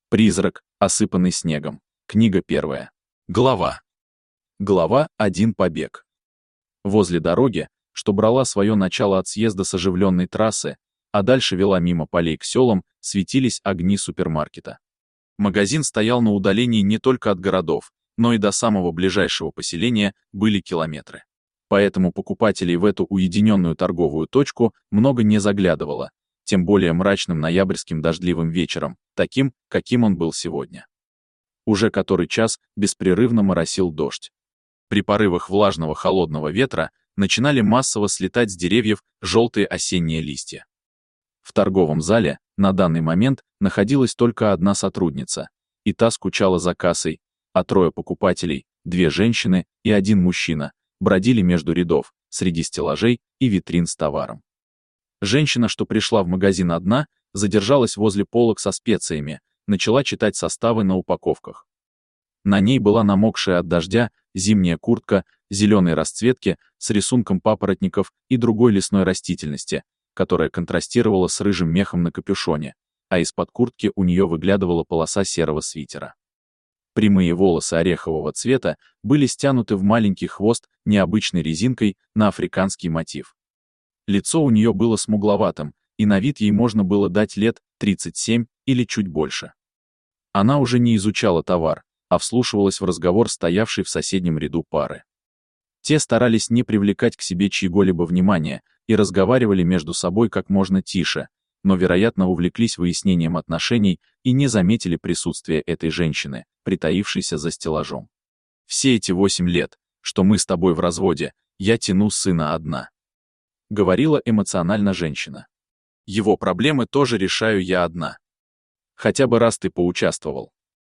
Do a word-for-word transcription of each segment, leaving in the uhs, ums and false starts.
Призрак, осыпанный снегом. Книга первая. Глава. Глава один. Побег. Возле дороги, что брала свое начало от съезда с оживленной трассы, а дальше вела мимо полей к селам, светились огни супермаркета. Магазин стоял на удалении не только от городов, но и до самого ближайшего поселения были километры. Поэтому покупателей в эту уединенную торговую точку много не заглядывало, тем более мрачным ноябрьским дождливым вечером, таким, каким он был сегодня. Уже который час беспрерывно моросил дождь. При порывах влажного холодного ветра начинали массово слетать с деревьев желтые осенние листья. В торговом зале на данный момент находилась только одна сотрудница, и та скучала за кассой, а трое покупателей, две женщины и один мужчина, бродили между рядов, среди стеллажей и витрин с товаром. Женщина, что пришла в магазин одна, задержалась возле полок со специями, начала читать составы на упаковках. На ней была намокшая от дождя зимняя куртка зеленой расцветки с рисунком папоротников и другой лесной растительности, которая контрастировала с рыжим мехом на капюшоне, а из-под куртки у нее выглядывала полоса серого свитера. Прямые волосы орехового цвета были стянуты в маленький хвост необычной резинкой на африканский мотив. Лицо у нее было смугловатым, и на вид ей можно было дать лет тридцать семь или чуть больше. Она уже не изучала товар, а вслушивалась в разговор стоявшей в соседнем ряду пары. Те старались не привлекать к себе чьего-либо внимания и разговаривали между собой как можно тише, но, вероятно, увлеклись выяснением отношений и не заметили присутствия этой женщины, притаившейся за стеллажом. «Все эти восемь лет, что мы с тобой в разводе, я тяну сына одна», — говорила эмоционально женщина. «Его проблемы тоже решаю я одна. Хотя бы раз ты поучаствовал.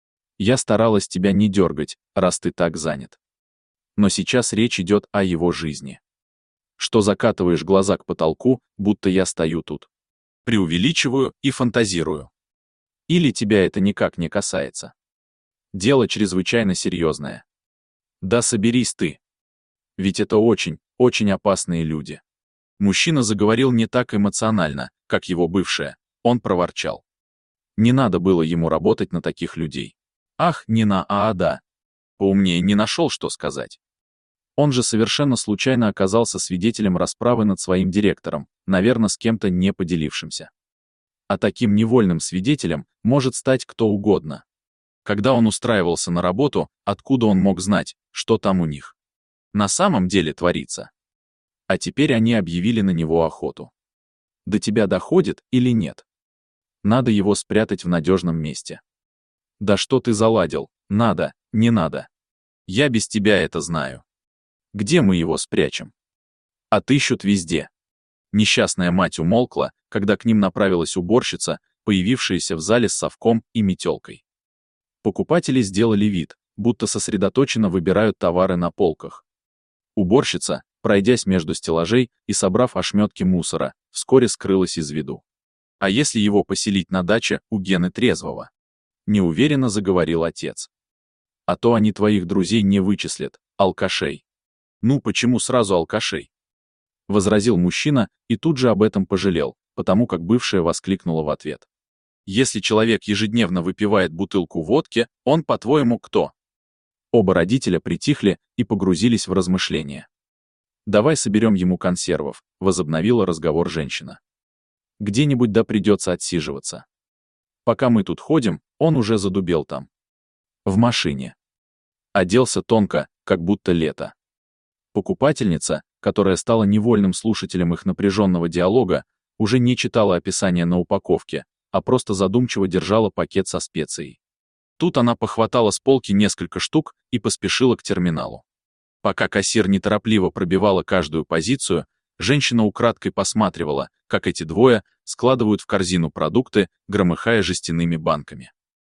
Я старалась тебя не дергать, раз ты так занят. Но сейчас речь идет о его жизни. Что закатываешь глаза к потолку, будто я стою тут. Преувеличиваю и фантазирую. Или тебя это никак не касается? Дело чрезвычайно серьезное. Да соберись ты. Ведь это очень, очень опасные люди». Мужчина заговорил не так эмоционально, как его бывшая, он проворчал. Не надо было ему работать на таких людей. Ах, не на аада. Поумнее не нашел, что сказать. Он же совершенно случайно оказался свидетелем расправы над своим директором, наверное, с кем-то не поделившимся. А таким невольным свидетелем может стать кто угодно. Когда он устраивался на работу, откуда он мог знать, что там у них на самом деле творится? А теперь они объявили на него охоту. До тебя доходит или нет? Надо его спрятать в надежном месте. Да что ты заладил? Надо, не надо. Я без тебя это знаю. Где мы его спрячем? Отыщут везде. Несчастная мать умолкла, когда к ним направилась уборщица, появившаяся в зале с совком и метелкой. Покупатели сделали вид, будто сосредоточенно выбирают товары на полках. Уборщица, пройдясь между стеллажей и собрав ошметки мусора, вскоре скрылась из виду. «А если его поселить на даче у Гены Трезвого?» — неуверенно заговорил отец. «А то они твоих друзей не вычислят, алкашей». «Ну почему сразу алкашей?» — возразил мужчина и тут же об этом пожалел, потому как бывшая воскликнула в ответ. «Если человек ежедневно выпивает бутылку водки, он, по-твоему, кто?» Оба родителя притихли и погрузились в размышления. «Давай соберем ему консервов», — возобновила разговор женщина. «Где-нибудь да придется отсиживаться. Пока мы тут ходим, он уже задубел там. В машине. Оделся тонко, как будто лето». Покупательница, которая стала невольным слушателем их напряженного диалога, уже не читала описания на упаковке, а просто задумчиво держала пакет со специей. Тут она похватала с полки несколько штук и поспешила к терминалу. Пока кассир неторопливо пробивала каждую позицию, женщина украдкой посматривала, как эти двое складывают в корзину продукты, громыхая жестяными банками.